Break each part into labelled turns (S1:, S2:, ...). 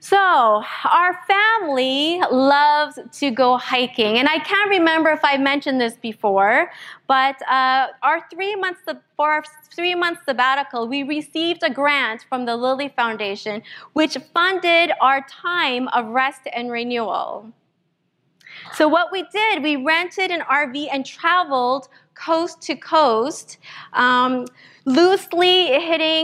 S1: So, our family loves to go hiking, and I can't remember if I mentioned this before, but for our 3 month sabbatical, we received a grant from the Lilly Foundation, which funded our time of rest and renewal. So what we did, we rented an RV and traveled coast to coast, loosely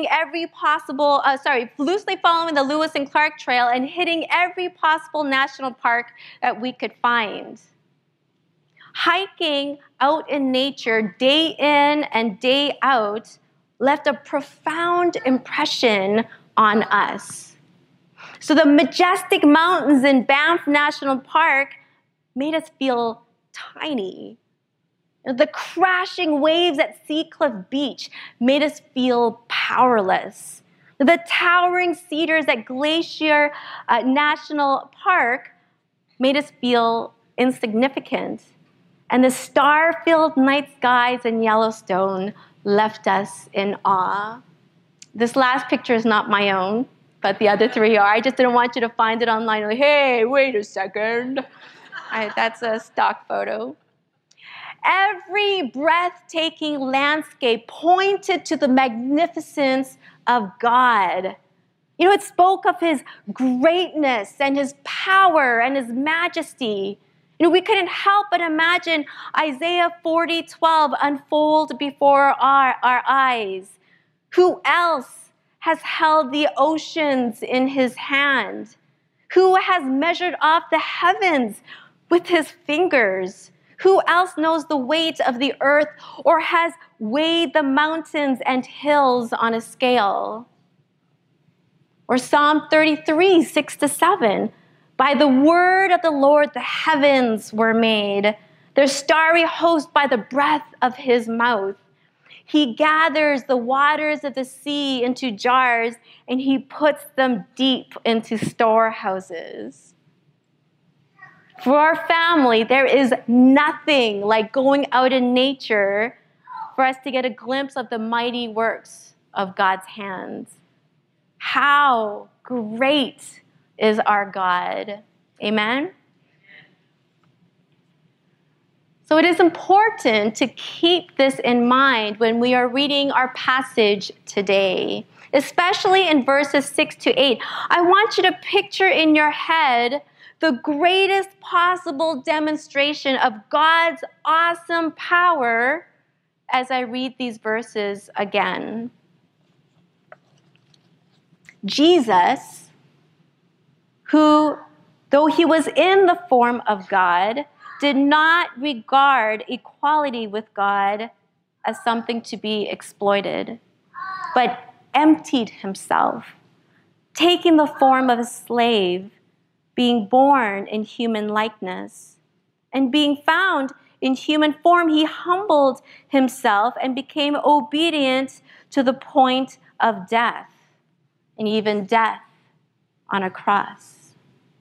S1: following the Lewis and Clark Trail and hitting every possible national park that we could find. Hiking out in nature day in and day out left a profound impression on us. So the majestic mountains in Banff National Park made us feel tiny. The crashing waves at Seacliff Beach made us feel powerless. The towering cedars at Glacier National Park made us feel insignificant. And the star-filled night skies in Yellowstone left us in awe. This last picture is not my own, but the other three are. I just didn't want you to find it online. Like, hey, wait a second. That's a stock photo. Every breathtaking landscape pointed to the magnificence of God. It spoke of His greatness and His power and His majesty. We couldn't help but imagine Isaiah 40:12 unfold before our eyes. Who else has held the oceans in His hand? Who has measured off the heavens with His fingers? Who else knows the weight of the earth or has weighed the mountains and hills on a scale? Or Psalm 33, 6-7. By the word of the Lord the heavens were made, their starry host by the breath of His mouth. He gathers the waters of the sea into jars, and He puts them deep into storehouses. For our family, there is nothing like going out in nature for us to get a glimpse of the mighty works of God's hands. How great is our God. Amen? So it is important to keep this in mind when we are reading our passage today, especially in verses 6-8. I want you to picture in your head the greatest possible demonstration of God's awesome power as I read these verses again. Jesus, who, though He was in the form of God, did not regard equality with God as something to be exploited, but emptied Himself, taking the form of a slave, being born in human likeness, and being found in human form, He humbled Himself and became obedient to the point of death, and even death on a cross.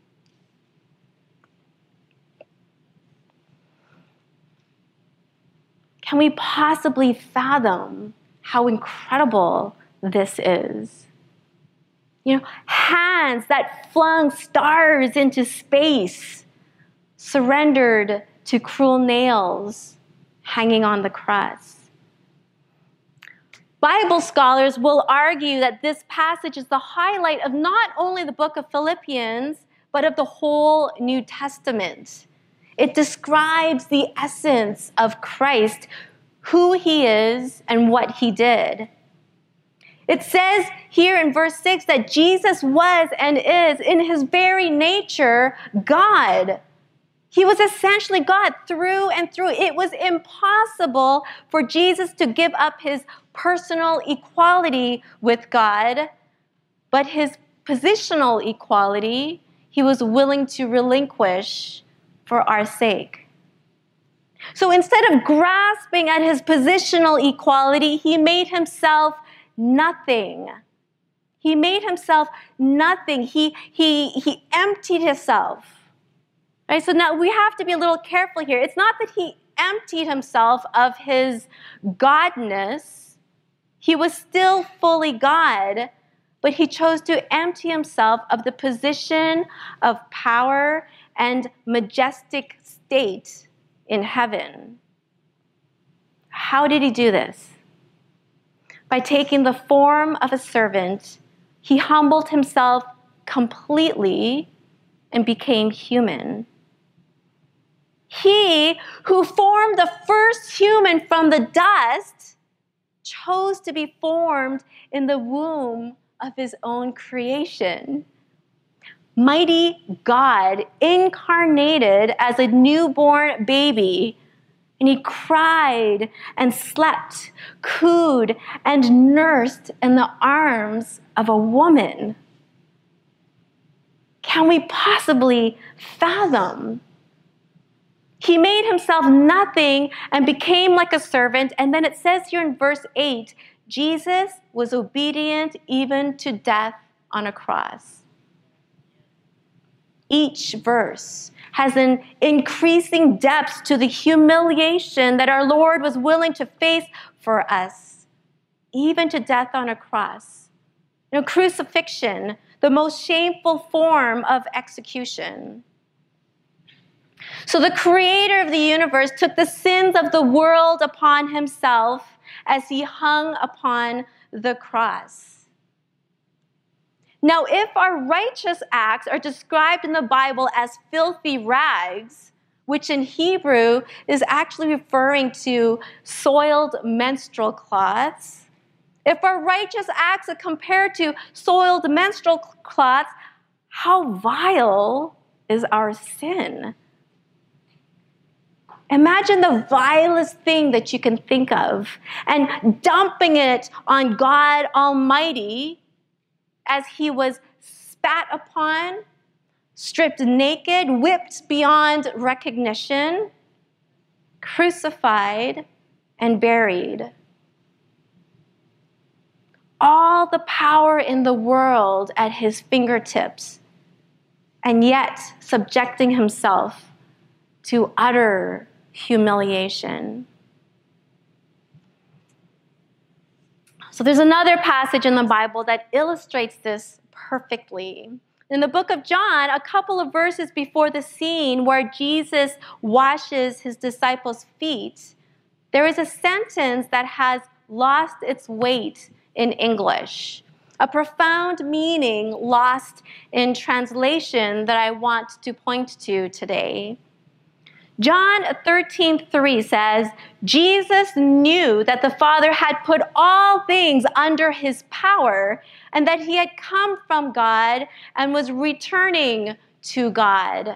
S1: Can we possibly fathom how incredible this is? Hands that flung stars into space, surrendered to cruel nails hanging on the cross. Bible scholars will argue that this passage is the highlight of not only the book of Philippians, but of the whole New Testament. It describes the essence of Christ, who He is and what He did. It says here in verse 6 that Jesus was and is, in His very nature, God. He was essentially God through and through. It was impossible for Jesus to give up His personal equality with God, but His positional equality He was willing to relinquish for our sake. So instead of grasping at His positional equality, He made Himself nothing. He made Himself nothing. He emptied Himself. Right? So now we have to be a little careful here. It's not that He emptied Himself of His godness. He was still fully God, but he chose to empty himself of the position of power and majestic state in heaven. How did he do this? By taking the form of a servant, he humbled himself completely and became human. He who formed the first human from the dust chose to be formed in the womb of his own creation. Mighty God incarnated as a newborn baby, and he cried and slept, cooed and nursed in the arms of a woman. Can we possibly fathom? He made himself nothing and became like a servant. And then it says here in verse 8, Jesus was obedient even to death on a cross. Each verse has an increasing depth to the humiliation that our Lord was willing to face for us, even to death on a cross. Crucifixion, the most shameful form of execution. So the creator of the universe took the sins of the world upon himself as he hung upon the cross. Now, if our righteous acts are described in the Bible as filthy rags, which in Hebrew is actually referring to soiled menstrual cloths, if our righteous acts are compared to soiled menstrual cloths, how vile is our sin? Imagine the vilest thing that you can think of and dumping it on God Almighty as he was spat upon, stripped naked, whipped beyond recognition, crucified, and buried. All the power in the world at his fingertips, and yet subjecting himself to utter humiliation. So there's another passage in the Bible that illustrates this perfectly. In the book of John, a couple of verses before the scene where Jesus washes his disciples' feet, there is a sentence that has lost its weight in English, a profound meaning lost in translation that I want to point to today. John 13:3 says, Jesus knew that the Father had put all things under his power and that he had come from God and was returning to God.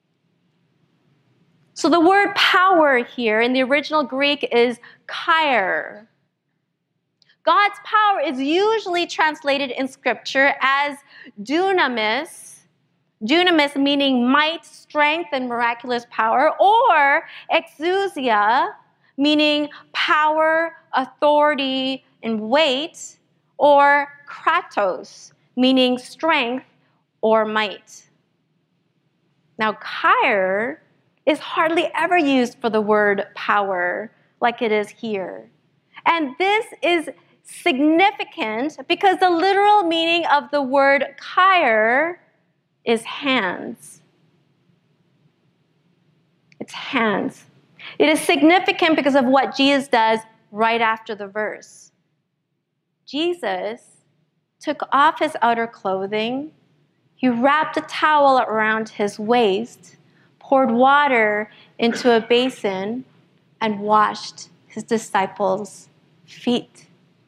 S1: So the word power here in the original Greek is chair. God's power is usually translated in Scripture as dunamis, dunamis meaning might, strength, and miraculous power, or exousia, meaning power, authority, and weight, or kratos, meaning strength or might. Now, chair is hardly ever used for the word power like it is here. And this is significant because the literal meaning of the word chair is hands. It's hands. It is significant because of what Jesus does right after the verse. Jesus took off his outer clothing, he wrapped a towel around his waist, poured water into a basin, and washed his disciples' feet.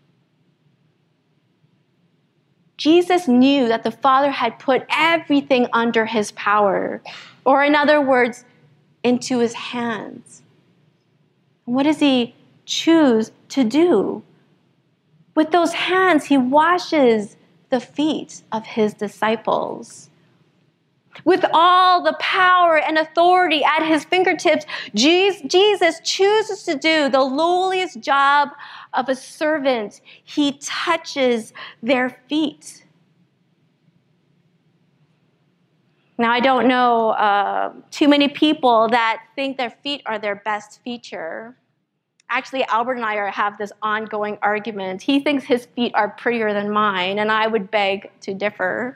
S1: Jesus knew that the Father had put everything under his power, or in other words, into his hands. What does he choose to do? With those hands, he washes the feet of his disciples. With all the power and authority at his fingertips, Jesus chooses to do the lowliest job of a servant. He touches their feet. Now, I don't know too many people that think their feet are their best feature. Actually, Albert and I have this ongoing argument. He thinks his feet are prettier than mine, and I would beg to differ.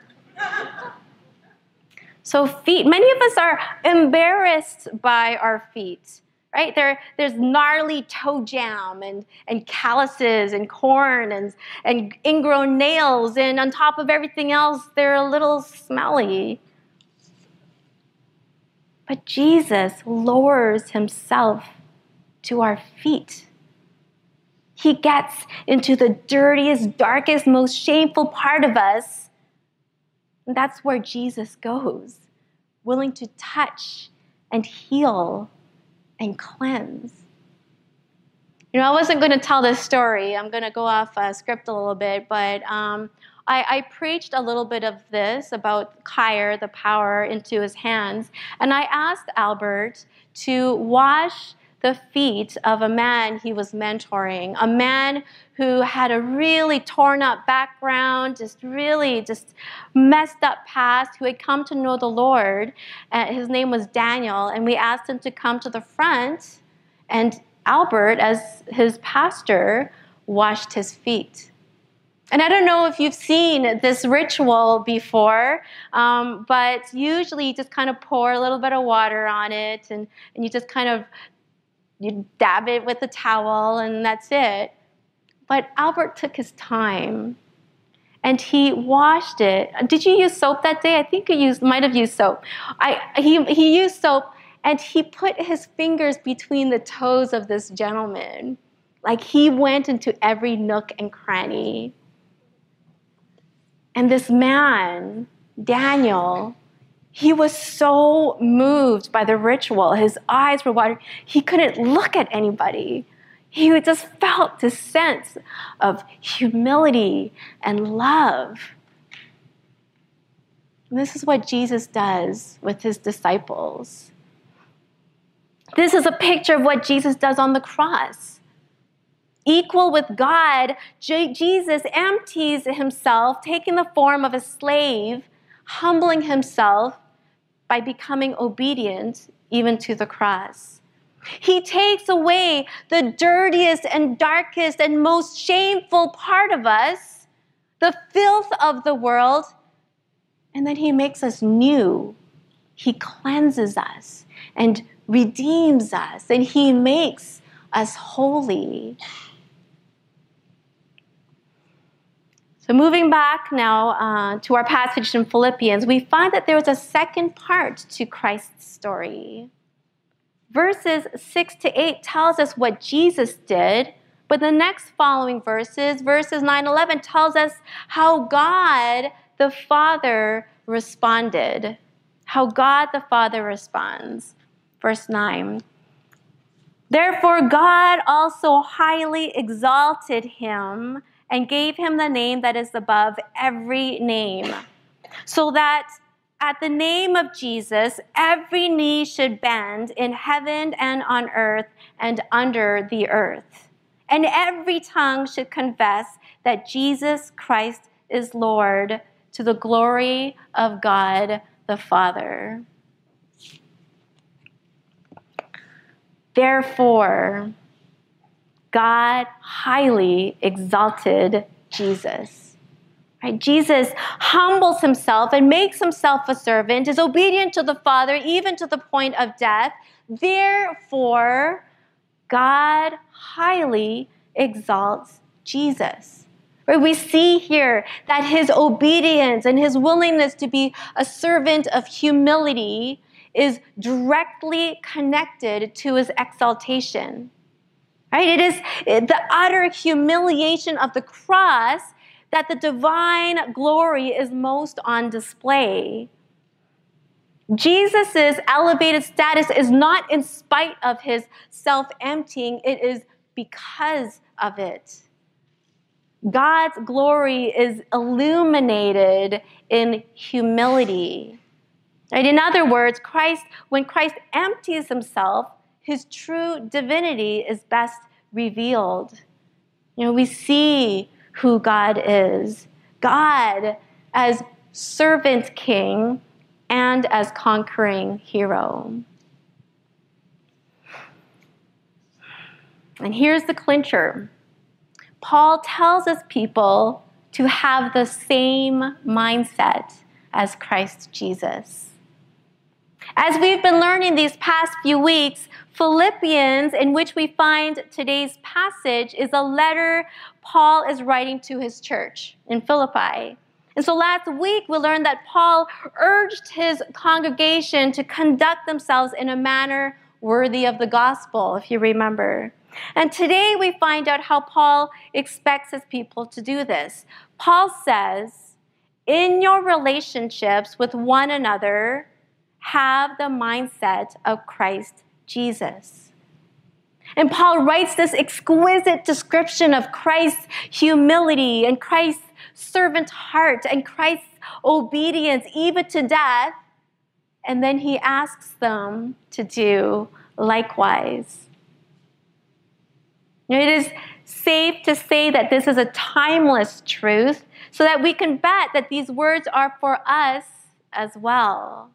S1: So feet, many of us are embarrassed by our feet, right? There's gnarly toe jam and calluses and corn and ingrown nails, and on top of everything else, they're a little smelly. But Jesus lowers himself to our feet. He gets into the dirtiest, darkest, most shameful part of us. And that's where Jesus goes, willing to touch and heal and cleanse. You know, I wasn't going to tell this story. I'm going to go off script a little bit, but I preached a little bit of this about Kyr, the power into his hands, and I asked Albert to wash the feet of a man he was mentoring, a man who had a really torn up background, just messed up past, who had come to know the Lord. His name was Daniel, and we asked him to come to the front, and Albert, as his pastor, washed his feet. And I don't know if you've seen this ritual before, but usually you just kind of pour a little bit of water on it, and you just kind of you dab it with a towel, and that's it. But Albert took his time, and he washed it. Did you use soap that day? I think you might have used soap. He used soap, and he put his fingers between the toes of this gentleman. Like he went into every nook and cranny. And this man, Daniel, he was so moved by the ritual. His eyes were watering. He couldn't look at anybody. He just felt this sense of humility and love. And this is what Jesus does with his disciples. This is a picture of what Jesus does on the cross. Equal with God, Jesus empties himself, taking the form of a slave, humbling himself by becoming obedient even to the cross. He takes away the dirtiest and darkest and most shameful part of us, the filth of the world, and then he makes us new. He cleanses us and redeems us, and he makes us holy. So moving back now to our passage in Philippians, we find that there is a second part to Christ's story. Verses 6-8 tells us what Jesus did, but the next following verses 9-11, tells us how God the Father responded. How God the Father responds. Verse 9. Therefore God also highly exalted him and gave him the name that is above every name, so that at the name of Jesus, every knee should bend in heaven and on earth and under the earth, and every tongue should confess that Jesus Christ is Lord, to the glory of God the Father. Therefore, God highly exalted Jesus. Right? Jesus humbles himself and makes himself a servant, is obedient to the Father, even to the point of death. Therefore, God highly exalts Jesus. Right? We see here that his obedience and his willingness to be a servant of humility is directly connected to his exaltation. Right? It is the utter humiliation of the cross that the divine glory is most on display. Jesus' elevated status is not in spite of his self-emptying, it is because of it. God's glory is illuminated in humility. Right? In other words, when Christ empties himself, his true divinity is best revealed. We see who God is. God as servant king and as conquering hero. And here's the clincher. Paul tells his people to have the same mindset as Christ Jesus. As we've been learning these past few weeks, Philippians, in which we find today's passage, is a letter Paul is writing to his church in Philippi. And so last week we learned that Paul urged his congregation to conduct themselves in a manner worthy of the gospel, if you remember. And today we find out how Paul expects his people to do this. Paul says, in your relationships with one another, have the mindset of Christ Jesus. And Paul writes this exquisite description of Christ's humility and Christ's servant heart and Christ's obedience, even to death. And then he asks them to do likewise. It is safe to say that this is a timeless truth, so that we can bet that these words are for us as well.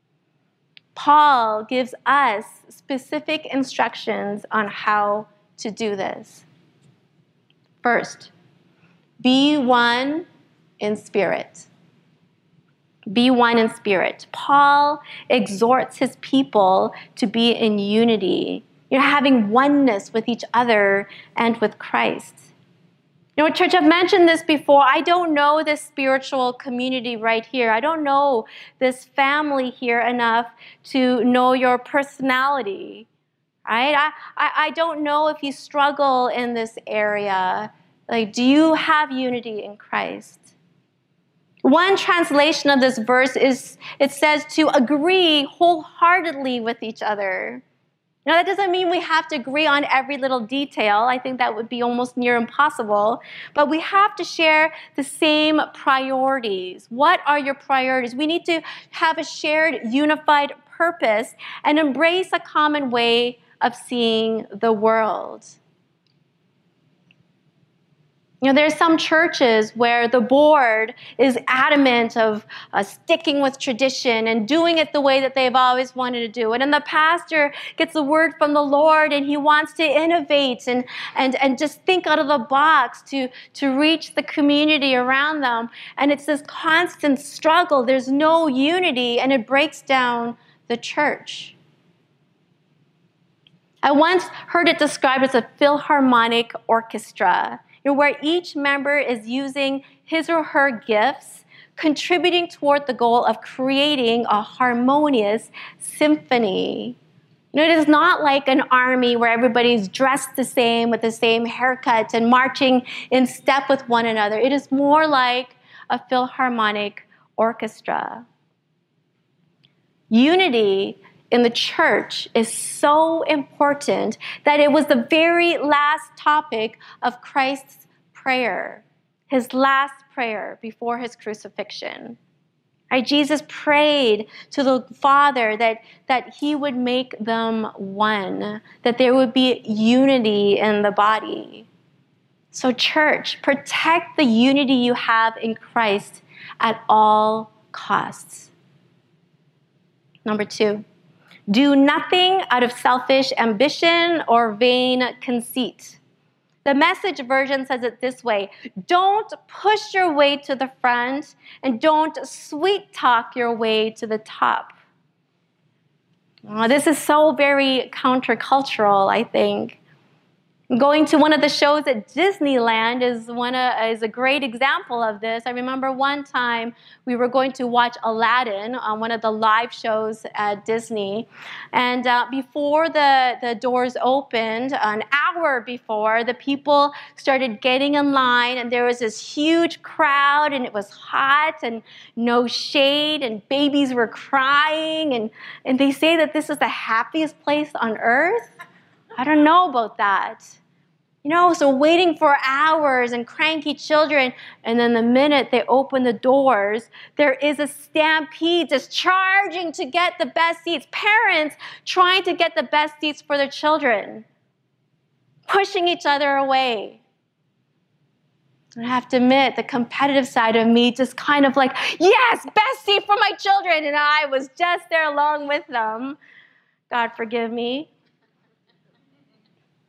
S1: Paul gives us specific instructions on how to do this. First, be one in spirit. Be one in spirit. Paul exhorts his people to be in unity, having oneness with each other and with Christ. Church, I've mentioned this before. I don't know this spiritual community right here. I don't know this family here enough to know your personality, right? I don't know if you struggle in this area. Like, do you have unity in Christ? One translation of this verse is, it says to agree wholeheartedly with each other. Now, that doesn't mean we have to agree on every little detail. I think that would be almost near impossible. But we have to share the same priorities. What are your priorities? We need to have a shared, unified purpose and embrace a common way of seeing the world. There's some churches where the board is adamant of sticking with tradition and doing it the way that they've always wanted to do it. And the pastor gets the word from the Lord and he wants to innovate and just think out of the box to reach the community around them. And it's this constant struggle. There's no unity and it breaks down the church. I once heard it described as a philharmonic orchestra, where each member is using his or her gifts, contributing toward the goal of creating a harmonious symphony. It is not like an army where everybody's dressed the same with the same haircut and marching in step with one another. It is more like a philharmonic orchestra. Unity in the church is so important that it was the very last topic of Christ's prayer, his last prayer before his crucifixion. Right? Jesus prayed to the Father that he would make them one, that there would be unity in the body. So church, protect the unity you have in Christ at all costs. Number 2. Do nothing out of selfish ambition or vain conceit. The Message version says it this way: don't push your way to the front and don't sweet talk your way to the top. This is so very countercultural, I think. Going to one of the shows at Disneyland is a great example of this. I remember one time we were going to watch Aladdin on one of the live shows at Disney. And before the doors opened, an hour before, the people started getting in line. And there was this huge crowd, and it was hot and no shade, and babies were crying. And they say that this is the happiest place on earth. I don't know about that. So waiting for hours and cranky children, and then the minute they open the doors, there is a stampede just charging to get the best seats. Parents trying to get the best seats for their children, pushing each other away. I have to admit, the competitive side of me just kind of like, yes, best seat for my children, and I was just there along with them. God forgive me.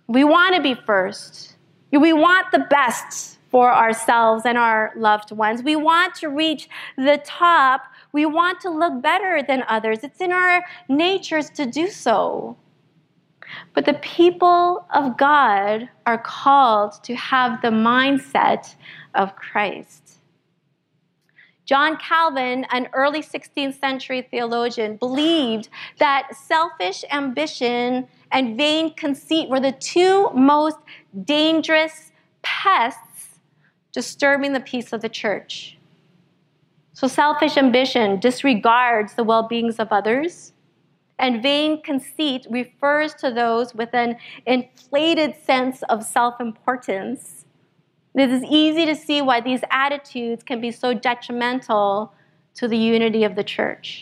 S1: We want to be first. We want the best for ourselves and our loved ones. We want to reach the top. We want to look better than others. It's in our natures to do so. But the people of God are called to have the mindset of Christ. John Calvin, an early 16th century theologian, believed that selfish ambition and vain conceit were the two most dangerous pests disturbing the peace of the church. So selfish ambition disregards the well-beings of others, and vain conceit refers to those with an inflated sense of self-importance. It is easy to see why these attitudes can be so detrimental to the unity of the church.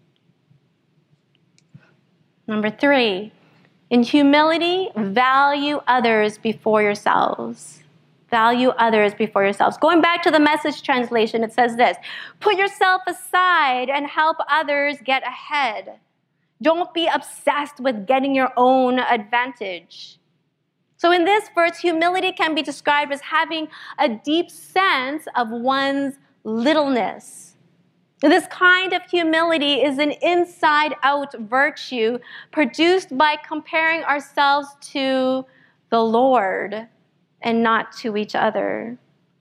S1: Number 3, in humility, value others before yourselves. Value others before yourselves. Going back to the Message translation, it says this: put yourself aside and help others get ahead. Don't be obsessed with getting your own advantage. So in this verse, humility can be described as having a deep sense of one's littleness. This kind of humility is an inside-out virtue produced by comparing ourselves to the Lord and not to each other.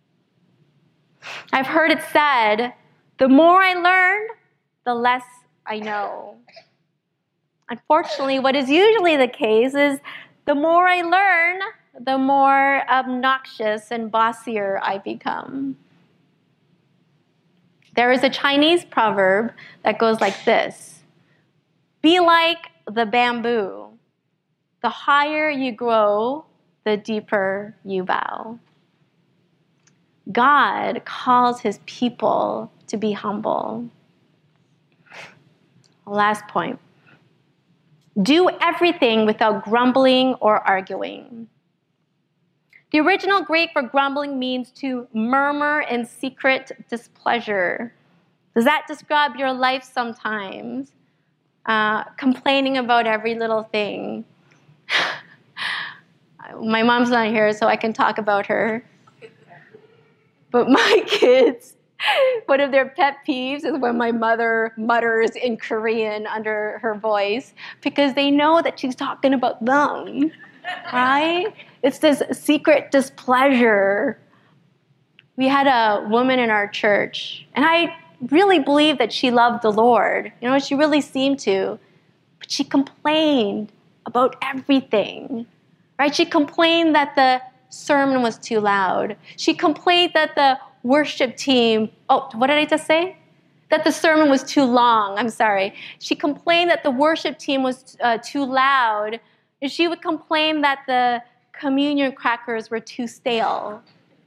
S1: I've heard it said, the more I learn, the less I know. Unfortunately, what is usually the case is the more I learn, the more obnoxious and bossier I become. There is a Chinese proverb that goes like this: be like the bamboo. The higher you grow, the deeper you bow. God calls his people to be humble. Last point. Do everything without grumbling or arguing. The original Greek for grumbling means to murmur in secret displeasure. Does that describe your life sometimes? Complaining about every little thing. My mom's not here, so I can talk about her. But my kids, one of their pet peeves is when my mother mutters in Korean under her voice, because they know that she's talking about them, right? It's this secret displeasure. We had a woman in our church, and I really believe that she loved the Lord. You know, she really seemed to. But she complained about everything, right? She complained that the sermon was too loud. She complained that the worship team, what did I just say? That the sermon was too long. I'm sorry. She complained that the worship team was too loud. And she would complain that the communion crackers were too stale.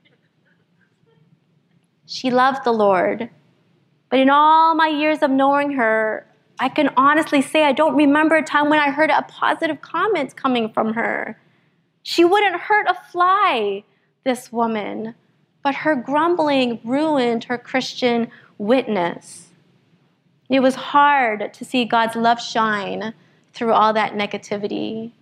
S1: She loved the Lord. But in all my years of knowing her, I can honestly say I don't remember a time when I heard a positive comment coming from her. She wouldn't hurt a fly, this woman, but her grumbling ruined her Christian witness. It was hard to see God's love shine through all that negativity.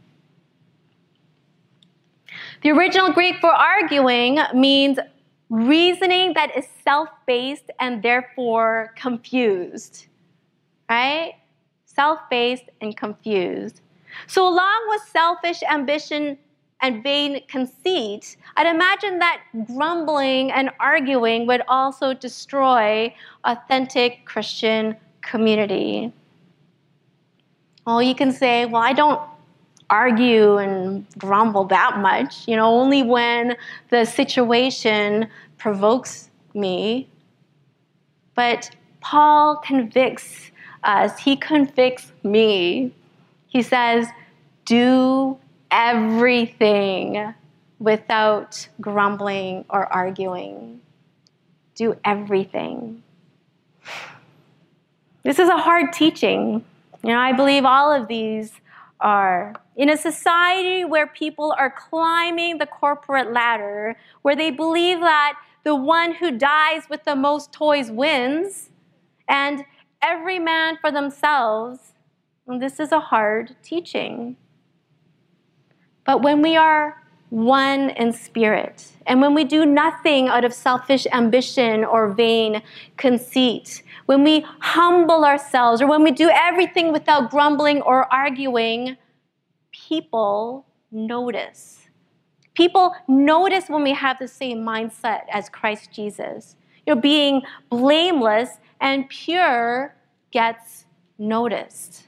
S1: The original Greek for arguing means reasoning that is self-based and therefore confused, right? Self-based and confused. So along with selfish ambition and vain conceit, I'd imagine that grumbling and arguing would also destroy authentic Christian community. Well, you can say, well, I don't argue and grumble that much, only when the situation provokes me. But Paul convicts us. He convicts me. He says, do everything without grumbling or arguing. Do everything. This is a hard teaching. I believe all of these are. In a society where people are climbing the corporate ladder, where they believe that the one who dies with the most toys wins, and every man for themselves, this is a hard teaching. But when we are one in spirit, and when we do nothing out of selfish ambition or vain conceit, when we humble ourselves, or when we do everything without grumbling or arguing, people notice. People notice when we have the same mindset as Christ Jesus. Being blameless and pure gets noticed.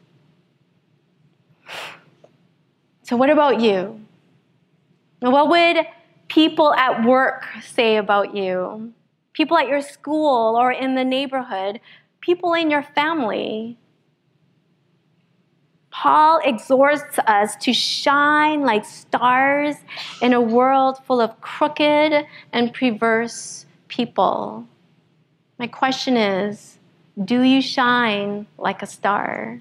S1: So what about you? What would people at work say about you? People at your school or in the neighborhood? People in your family? Paul exhorts us to shine like stars in a world full of crooked and perverse people. My question is, do you shine like a star?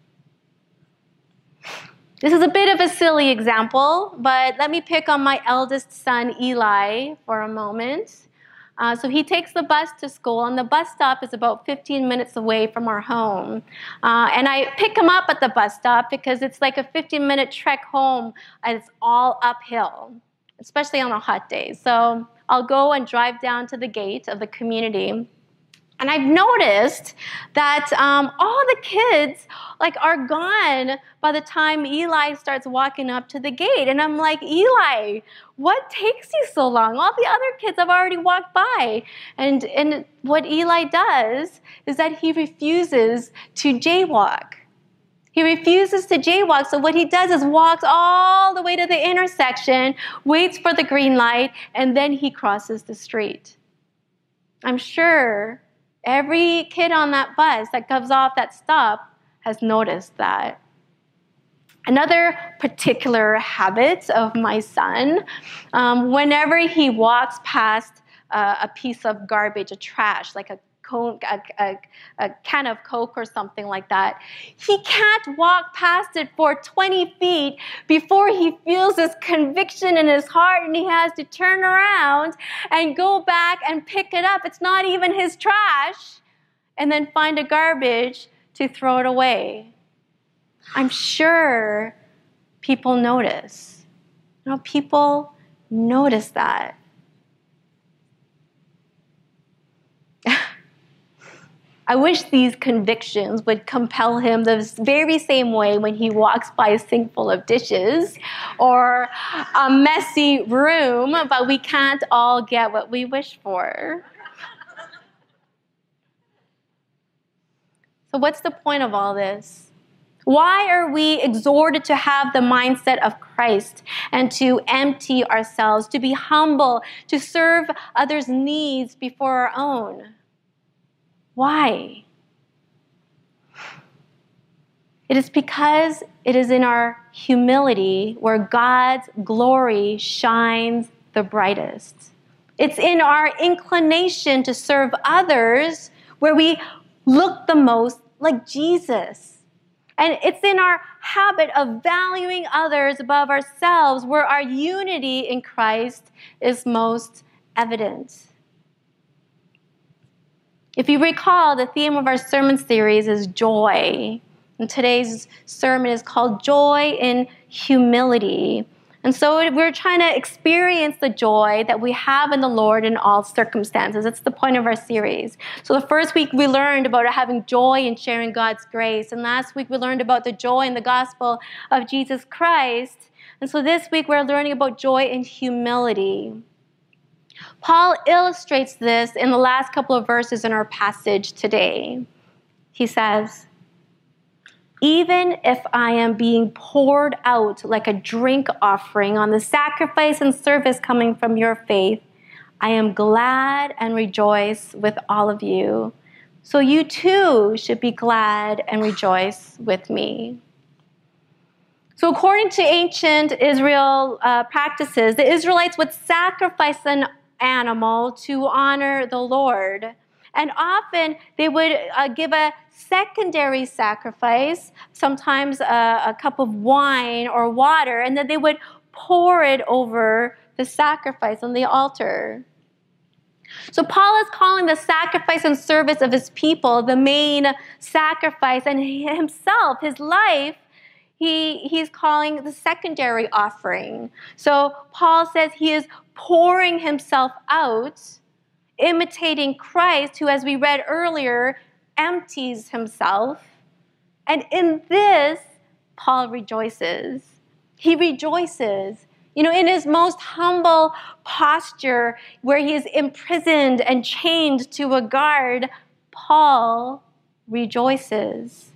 S1: This is a bit of a silly example, but let me pick on my eldest son, Eli, for a moment. So he takes the bus to school, and the bus stop is about 15 minutes away from our home. And I pick him up at the bus stop because it's like a 15-minute trek home, and it's all uphill, especially on a hot day. So I'll go and drive down to the gate of the community. And I've noticed that all the kids are gone by the time Eli starts walking up to the gate. And I'm like, Eli, what takes you so long? All the other kids have already walked by. And what Eli does is that he refuses to jaywalk. He refuses to jaywalk. So what he does is walks all the way to the intersection, waits for the green light, and then he crosses the street. I'm sure every kid on that bus that comes off that stop has noticed that. Another particular habit of my son, whenever he walks past a piece of garbage, a trash, like a can of Coke or something like that, he can't walk past it for 20 feet before he feels this conviction in his heart and he has to turn around and go back and pick it up. It's not even his trash. And then find a garbage to throw it away. I'm sure people notice. People notice that. I wish these convictions would compel him the very same way when he walks by a sink full of dishes or a messy room, but we can't all get what we wish for. So what's the point of all this? Why are we exhorted to have the mindset of Christ and to empty ourselves, to be humble, to serve others' needs before our own? Why? It is because it is in our humility where God's glory shines the brightest. It's in our inclination to serve others where we look the most like Jesus. And it's in our habit of valuing others above ourselves where our unity in Christ is most evident. If you recall, the theme of our sermon series is joy. And today's sermon is called Joy in Humility. And so we're trying to experience the joy that we have in the Lord in all circumstances. That's the point of our series. So the first week we learned about having joy in sharing God's grace. And last week we learned about the joy in the gospel of Jesus Christ. And so this week we're learning about joy in humility. Paul illustrates this in the last couple of verses in our passage today. He says, even if I am being poured out like a drink offering on the sacrifice and service coming from your faith, I am glad and rejoice with all of you. So you too should be glad and rejoice with me. So according to ancient Israel practices, the Israelites would sacrifice an animal to honor the Lord. And often they would give a secondary sacrifice, sometimes a cup of wine or water, and then they would pour it over the sacrifice on the altar. So Paul is calling the sacrifice and service of his people the main sacrifice, and himself, his life, he's calling the secondary offering. So Paul says he is pouring himself out, imitating Christ, who, as we read earlier, empties himself. And in this, Paul rejoices. He rejoices. In his most humble posture, where he is imprisoned and chained to a guard, Paul rejoices.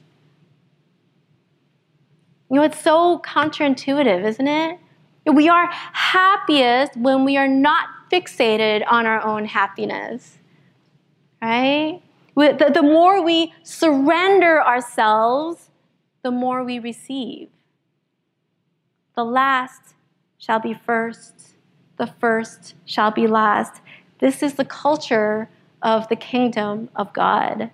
S1: It's so counterintuitive, isn't it? We are happiest when we are not fixated on our own happiness, right? The more we surrender ourselves, the more we receive. The last shall be first, the first shall be last. This is the culture of the kingdom of God.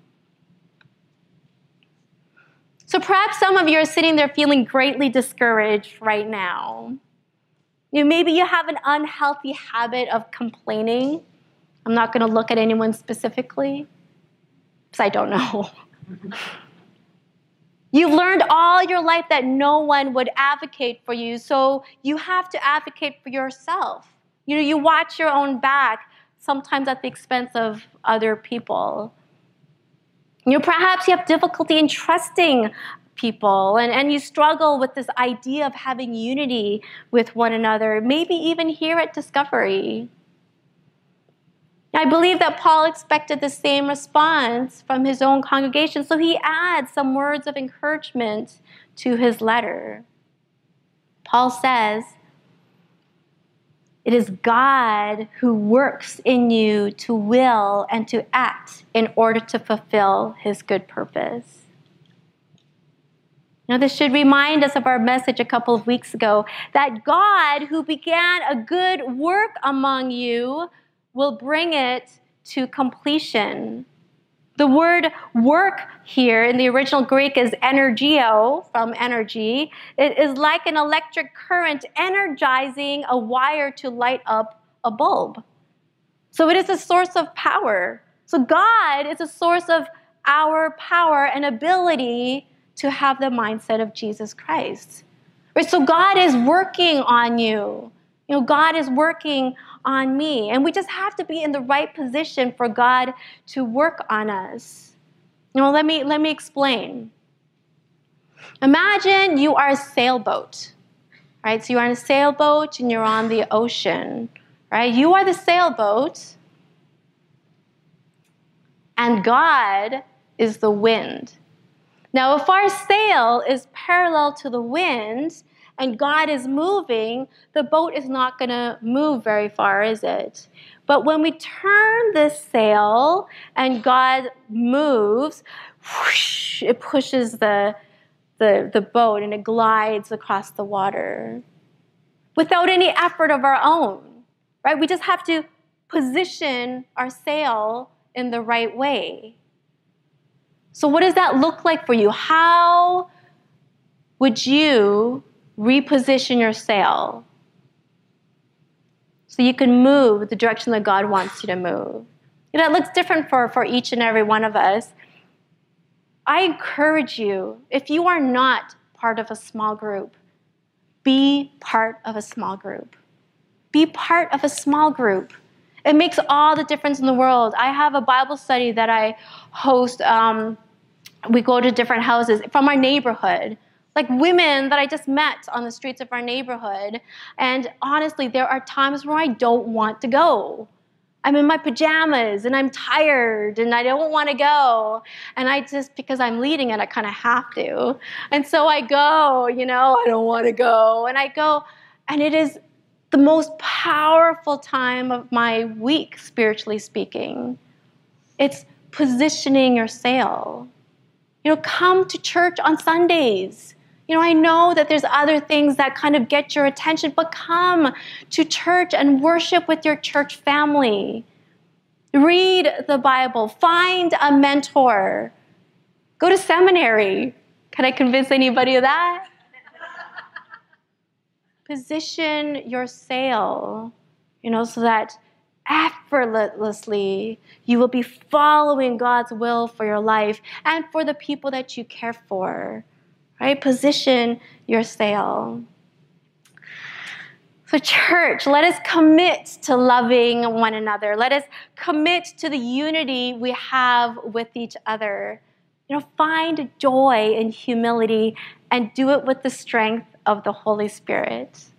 S1: So perhaps some of you are sitting there feeling greatly discouraged right now. Maybe you have an unhealthy habit of complaining. I'm not going to look at anyone specifically, because I don't know. You've learned all your life that no one would advocate for you, so you have to advocate for yourself. You watch your own back, sometimes at the expense of other people. Perhaps you have difficulty in trusting people, and you struggle with this idea of having unity with one another, maybe even here at Discovery. I believe that Paul expected the same response from his own congregation, so he adds some words of encouragement to his letter. Paul says, "It is God who works in you to will and to act in order to fulfill his good purpose." This should remind us of our message a couple of weeks ago, that God who began a good work among you will bring it to completion. The word work here in the original Greek is energio, from energy. It is like an electric current energizing a wire to light up a bulb. So it is a source of power. So God is a source of our power and ability to have the mindset of Jesus Christ. Right? So God is working on you. God is working on me. And we just have to be in the right position for God to work on us. Let me explain. Imagine you are a sailboat, right? So you are in a sailboat and you're on the ocean, right? You are the sailboat, and God is the wind. Now, if our sail is parallel to the wind and God is moving, the boat is not going to move very far, is it? But when we turn this sail and God moves, whoosh, it pushes the boat and it glides across the water without any effort of our own, right? We just have to position our sail in the right way. So what does that look like for you? How would you reposition your sail so you can move the direction that God wants you to move? It looks different for each and every one of us. I encourage you, if you are not part of a small group, be part of a small group. Be part of a small group. It makes all the difference in the world. I have a Bible study that I host. We go to different houses from our neighborhood, like women that I just met on the streets of our neighborhood. And honestly, there are times where I don't want to go. I'm in my pajamas and I'm tired and I don't want to go. And because I'm leading it, I kind of have to. And so I go, I don't want to go. And I go, and it is the most powerful time of my week, spiritually speaking. It's positioning your sail. Come to church on Sundays. I know that there's other things that kind of get your attention, but come to church and worship with your church family. Read the Bible. Find a mentor. Go to seminary. Can I convince anybody of that? Position your sail, so that effortlessly you will be following God's will for your life and for the people that you care for. right? Position your sail. So church, let us commit to loving one another. Let us commit to the unity we have with each other. Find joy in humility and do it with the strength of the Holy Spirit.